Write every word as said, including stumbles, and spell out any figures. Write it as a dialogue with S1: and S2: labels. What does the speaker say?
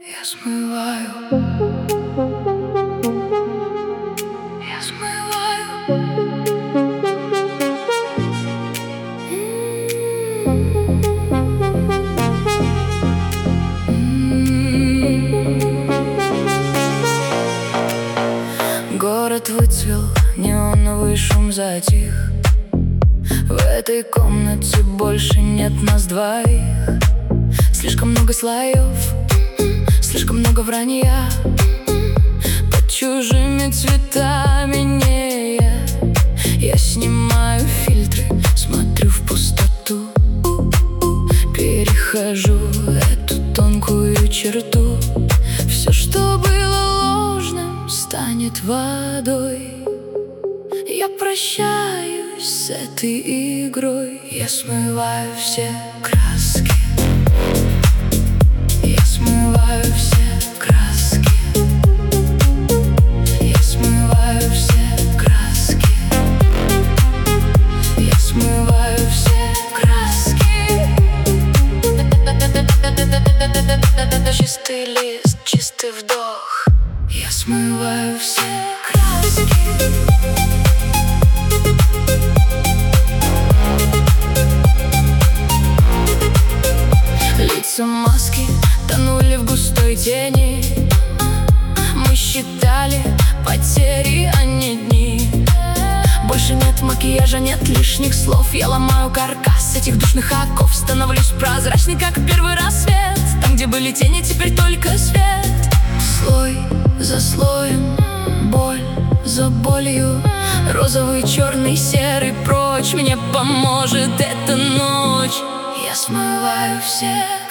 S1: Я смываю, я смываю. Город выцвел, неоновый шум затих. В этой комнате больше нет нас двоих. Слишком много слоев, слишком много вранья. Под чужими цветами не я. Я снимаю фильтры, смотрю в пустоту. Перехожу эту тонкую черту. Все, что было ложным, станет водой. Я прощаюсь с этой игрой. Я смываю все краски. Я смываю все краски. Я смываю все краски. Я смываю все краски. Чистый лист, чистый вдох. Я смываю все краски. Лица маски тонули в густой тени. Мы считали потери, а не дни. Больше нет макияжа, нет лишних слов. Я ломаю каркас этих душных оков. Становлюсь прозрачной, как первый рассвет. Там, где были тени, теперь только свет. Слой за слоем, боль за болью. Розовый, черный, серый прочь. Мне поможет эта ночь. Я смываю все